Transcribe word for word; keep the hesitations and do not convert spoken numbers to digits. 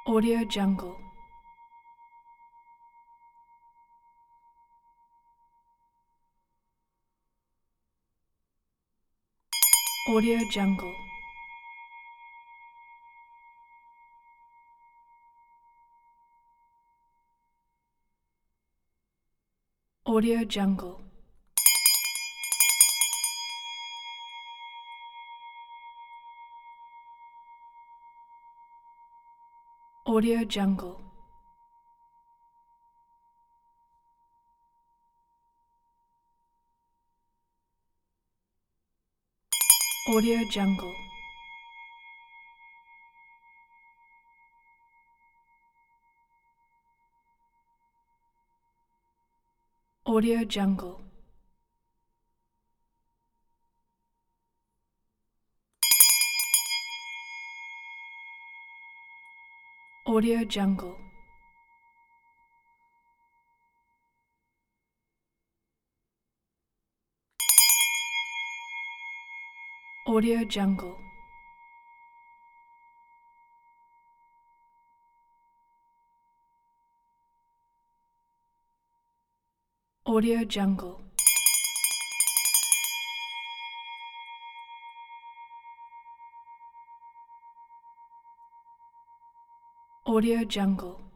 Audio Jungle. Audio Jungle. Audio Jungle. Audio Jungle. Audio Jungle. Audio Jungle. Audio Jungle. Audio Jungle. Audio Jungle. Audio Jungle.